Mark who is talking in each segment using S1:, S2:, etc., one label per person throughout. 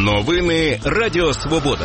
S1: Новини Радіо Свобода.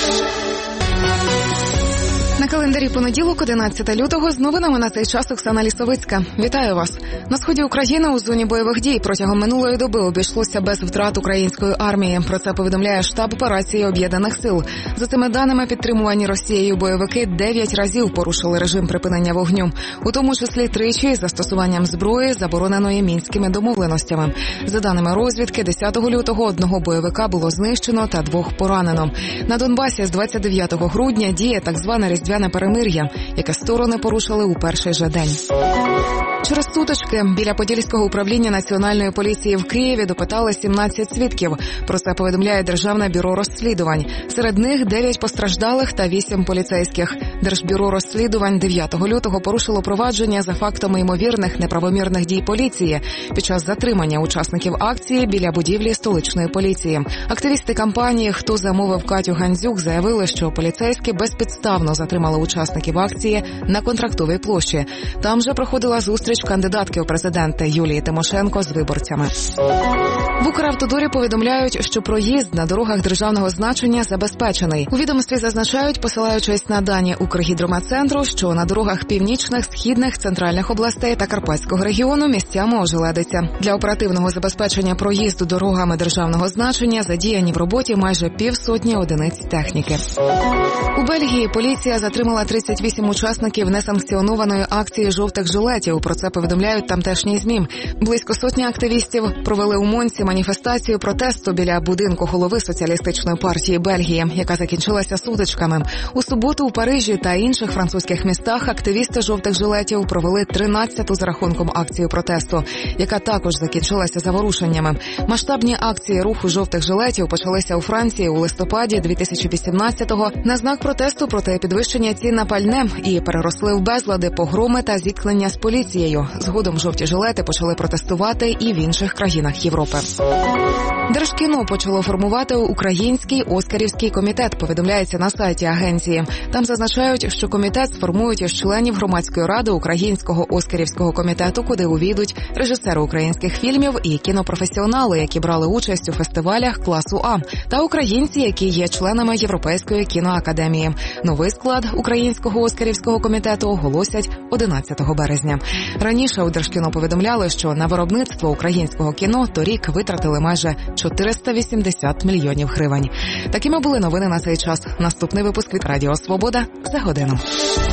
S2: На календарі понеділок, 11 лютого, з новинами на цей час Оксана Лісовицька. Вітаю вас. На сході України у зоні бойових дій протягом минулої доби обійшлося без втрат української армії. Про це повідомляє штаб операції Об'єднаних сил. За цими даними, підтримувані Росією бойовики 9 разів порушили режим припинення вогню. У тому числі тричі з застосуванням зброї, забороненої мінськими домовленостями. За даними розвідки, 10 лютого одного бойовика було знищено та 2 поранено. На Донбасі з 29 грудня діє так зване різдвяне перемир'я, яке сторони порушили у перший же день. Через сутички біля Подільського управління Національної поліції в Києві допитали 17 свідків. Про це повідомляє Державне бюро розслідувань. Серед них 9 постраждалих та 8 поліцейських. Держбюро розслідувань 9 лютого порушило провадження за фактами ймовірних неправомірних дій поліції під час затримання учасників акції біля будівлі столичної поліції. Активісти кампанії «Хто замовив Катю Гандзюк» заявили, що поліцейські безпідставно затримали учасників акції на Контрактовій площі. Там же проходила зустріч кандидатки у президенти Юлії Тимошенко з виборцями. В Укравтодорі повідомляють, що проїзд на дорогах державного значення забезпечений. У відомстві зазначають, посилаючись на дані Укргідрометцентру, що на дорогах північних, східних, центральних областей та Карпатського регіону місцями ожеледиться. Для оперативного забезпечення проїзду дорогами державного значення задіяні в роботі майже 50 одиниць техніки. У Бельгії поліція затримала 38 учасників несанкціонованої акції жовтих жилетів. Про це повідомляють тамтешні ЗМІ. Близько сотні активістів провели у Монці маніфестацію протесту біля будинку голови Соціалістичної партії Бельгії, яка закінчилася сутичками. У суботу у Парижі та інших французьких містах активісти жовтих жилетів провели 13-ту за рахунком акцію протесту, яка також закінчилася заворушеннями. Масштабні акції руху жовтих жилетів почалися у Франції у листопаді 2018-го на знак протесту проти підвищення цін на пальне і переросли в безлади, погроми та зіткнення з поліцією. Згодом жовті жилети почали протестувати і в інших країнах Європи. Держкіно почало формувати Український Оскарівський комітет, повідомляється на сайті агенції. Там зазначають, що комітет сформують із членів Громадської ради Українського Оскарівського комітету, куди увійдуть режисери українських фільмів і кінопрофесіонали, які брали участь у фестивалях класу А, та українці, які є членами Європейської кіноакадемії. Новий склад Українського Оскарівського комітету оголосять 11 березня. Раніше у Держкіно повідомляли, що на виробництво українського кіно торік витратили майже 480 мільйонів гривень. Такими були новини на цей час. Наступний випуск від Радіо Свобода за годину.